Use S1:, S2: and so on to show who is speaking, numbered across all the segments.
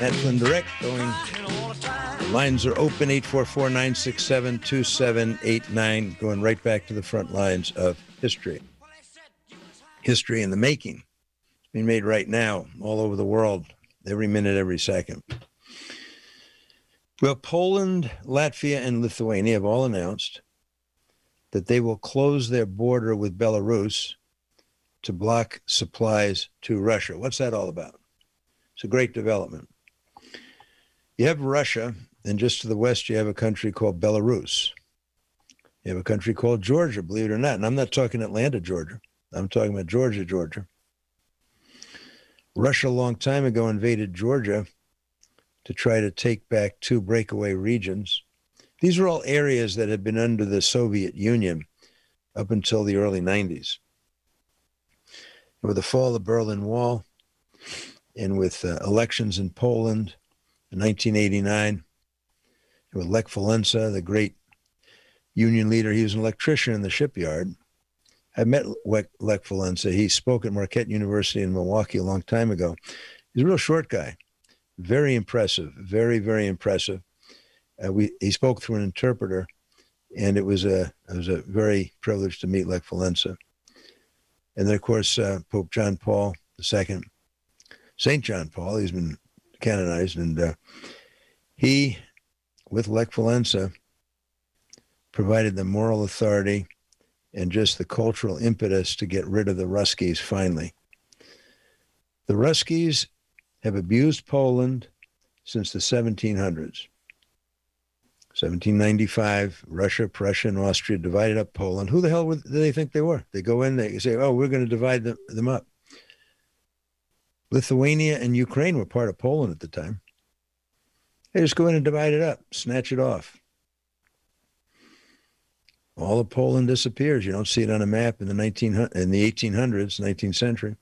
S1: Matt Flynn Direct going. The lines are open, 844-967-2789, going right back to the front lines of history. History in the making. It's being made right now all over the world, every minute, every second. Well, Poland, Latvia, and Lithuania have all announced that they will close their border with Belarus to block supplies to Russia. What's that all about? It's a great development. You have Russia, and just to the west, you have a country called Belarus. You have a country called Georgia, believe it or not. And I'm not talking Atlanta, Georgia. I'm talking about Georgia, Georgia. Russia, a long time ago, invaded Georgia to try to take back 2 breakaway regions. These are all areas that had been under the Soviet Union up until the early 90s. With the fall of the Berlin Wall and with elections in Poland in 1989, with Lech Walesa, the great union leader, he was an electrician in the shipyard. I met Lech Walesa. He spoke at Marquette University in Milwaukee a long time ago. He's a real short guy. Very impressive, very, very impressive. He spoke through an interpreter, and it was a very privilege to meet Lech Walesa. And then, of course, Pope John Paul II, St. John Paul, he's been canonized, and he, with Lech Walesa, provided the moral authority and just the cultural impetus to get rid of the Ruskies finally. The Ruskies have abused Poland since the 1700s. 1795, Russia, Prussia, and Austria divided up Poland. Who the hell do they think they were? They go in, they say, oh, we're going to divide them up. Lithuania and Ukraine were part of Poland at the time. They just go in and divide it up, snatch it off. All of Poland disappears. You don't see it on a map in the 1800s, 19th century.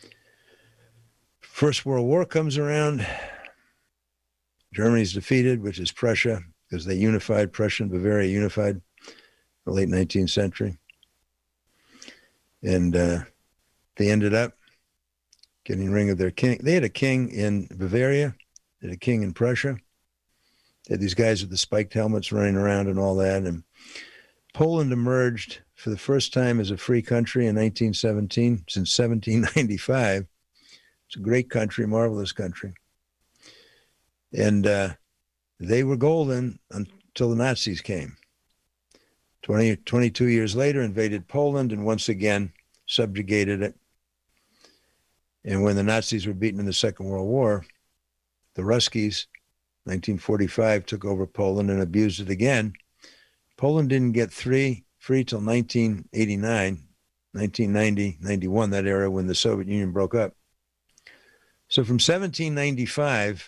S1: First World War comes around. Germany's defeated, which is Prussia, because they unified, Prussia and Bavaria unified in the late 19th century. And they ended up getting rid of their king. They had a king in Bavaria, they had a king in Prussia. They had these guys with the spiked helmets running around and all that. And Poland emerged for the first time as a free country in 1917, since 1795. It's a great country, marvelous country. And they were golden until the Nazis came. 22 years later, invaded Poland and once again subjugated it. And when the Nazis were beaten in the Second World War, the Ruskies, 1945, took over Poland and abused it again. Poland didn't get free till 1989, 1990, 91, that era when the Soviet Union broke up. So from 1795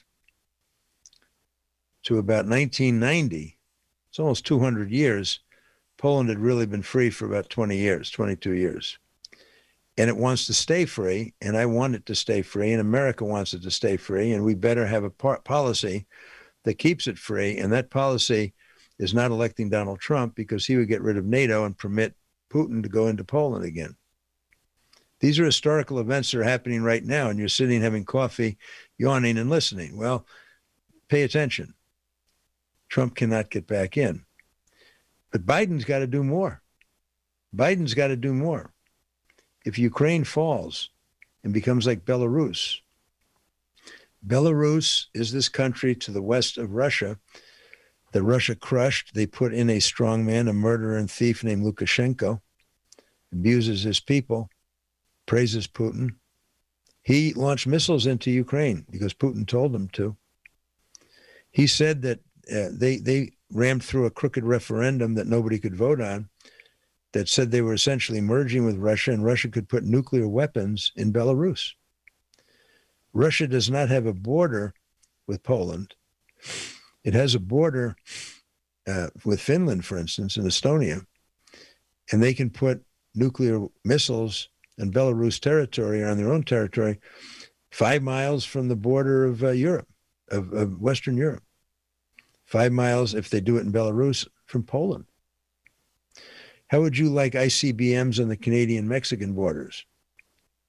S1: to about 1990, it's almost 200 years, Poland had really been free for about 20 years, 22 years. And it wants to stay free, and I want it to stay free, and America wants it to stay free, and we better have a policy that keeps it free, and that policy is not electing Donald Trump, because he would get rid of NATO and permit Putin to go into Poland again. These are historical events that are happening right now, and you're sitting having coffee, yawning and listening. Well, pay attention. Trump cannot get back in. But Biden's got to do more. Biden's got to do more. If Ukraine falls and becomes like Belarus, Belarus is this country to the west of Russia that Russia crushed. They put in a strongman, a murderer and thief named Lukashenko, abuses his people, praises Putin. He launched missiles into Ukraine because Putin told him to. He said that they rammed through a crooked referendum that nobody could vote on that said they were essentially merging with Russia, and Russia could put nuclear weapons in Belarus. Russia does not have a border with Poland. It has a border with Finland, for instance, and Estonia, and they can put nuclear missiles in Belarus territory or on their own territory 5 miles from the border of Europe, of Western Europe. 5 miles, if they do it in Belarus, from Poland. How would you like ICBMs on the Canadian-Mexican borders?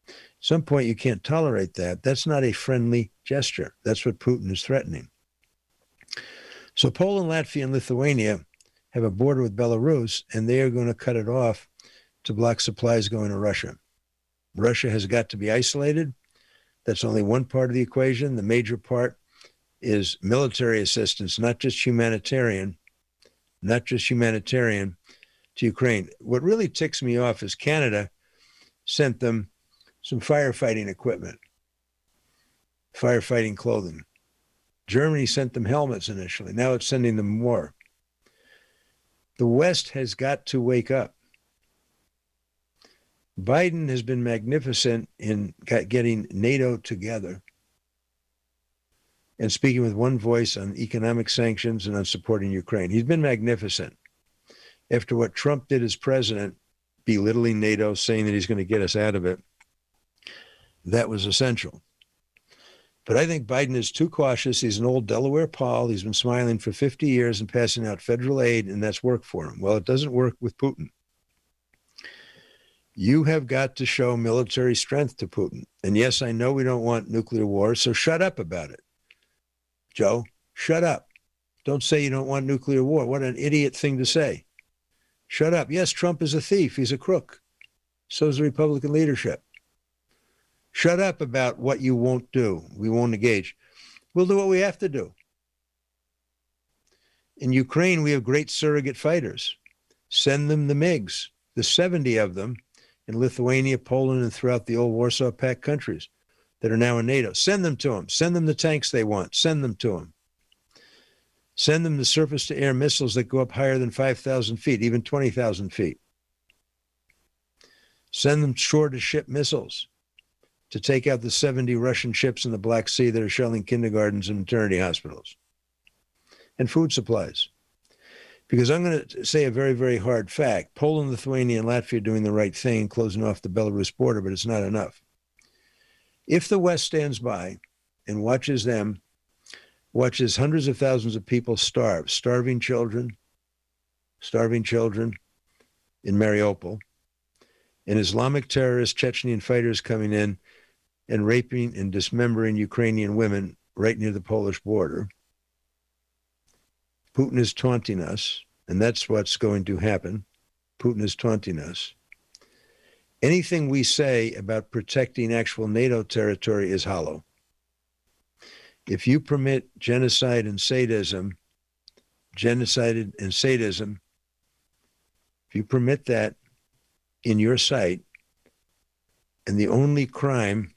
S1: some point, you can't tolerate that. That's not a friendly gesture. That's what Putin is threatening. So Poland, Latvia, and Lithuania have a border with Belarus, and they are going to cut it off to block supplies going to Russia. Russia has got to be isolated. That's only one part of the equation. The major part is military assistance, not just humanitarian to Ukraine. What really ticks me off is Canada sent them some firefighting equipment, firefighting clothing. Germany sent them helmets initially. Now it's sending them more. The West has got to wake up. Biden has been magnificent in getting NATO together and speaking with one voice on economic sanctions and on supporting Ukraine. He's been magnificent. After what Trump did as president, belittling NATO, saying that he's going to get us out of it, that was essential. But I think Biden is too cautious. He's an old Delaware Paul. He's been smiling for 50 years and passing out federal aid, and that's worked for him. Well, it doesn't work with Putin. You have got to show military strength to Putin. And yes, I know we don't want nuclear war, so shut up about it. Joe, shut up. Don't say you don't want nuclear war. What an idiot thing to say. Shut up. Yes, Trump is a thief. He's a crook. So is the Republican leadership. Shut up about what you won't do. We won't engage. We'll do what we have to do. In Ukraine, we have great surrogate fighters. Send them the MiGs, the 70 of them in Lithuania, Poland, and throughout the old Warsaw Pact countries that are now in NATO. Send them to them. Send them the tanks they want. Send them to them. Send them the surface-to-air missiles that go up higher than 5,000 feet, even 20,000 feet. Send them shore-to-ship missiles to take out the 70 Russian ships in the Black Sea that are shelling kindergartens and maternity hospitals. And food supplies. Because I'm going to say a very, very hard fact. Poland, Lithuania, and Latvia are doing the right thing, closing off the Belarus border, but it's not enough. If the West stands by and watches hundreds of thousands of people starve, starving children in Mariupol, and Islamic terrorists, Chechnyan fighters coming in and raping and dismembering Ukrainian women right near the Polish border. Putin is taunting us, and that's what's going to happen. Putin is taunting us. Anything we say about protecting actual NATO territory is hollow. If you permit genocide and sadism, if you permit that in your sight, and the only crime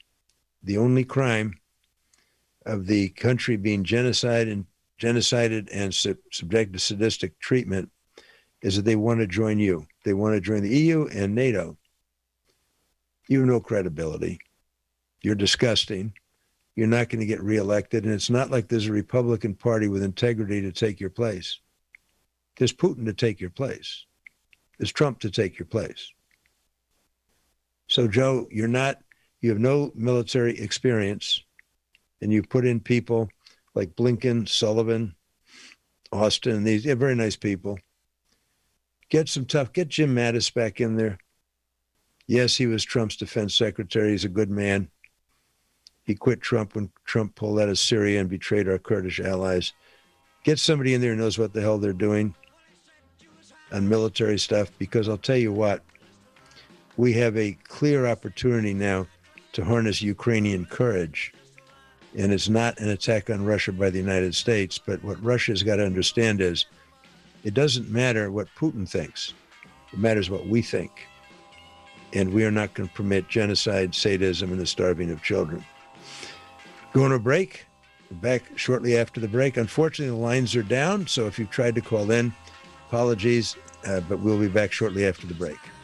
S1: of the country being genocided and subject to sadistic treatment is that they want to join you. They want to join the EU and NATO. You have no credibility. You're disgusting. You're not going to get reelected. And it's not like there's a Republican Party with integrity to take your place. There's Putin to take your place. There's Trump to take your place. So, Joe, you have no military experience, and you put in people like Blinken, Sullivan, Austin, these very nice people. Get Jim Mattis back in there. Yes, he was Trump's defense secretary. He's a good man. He quit Trump when Trump pulled out of Syria and betrayed our Kurdish allies. Get somebody in there who knows what the hell they're doing on military stuff, because I'll tell you what, we have a clear opportunity now to harness Ukrainian courage. And it's not an attack on Russia by the United States, but what Russia's got to understand is it doesn't matter what Putin thinks. It matters what we think. And we are not going to permit genocide, sadism, and the starving of children. Going to a break. We're back shortly after the break. Unfortunately, the lines are down, so if you've tried to call in, apologies, but we'll be back shortly after the break.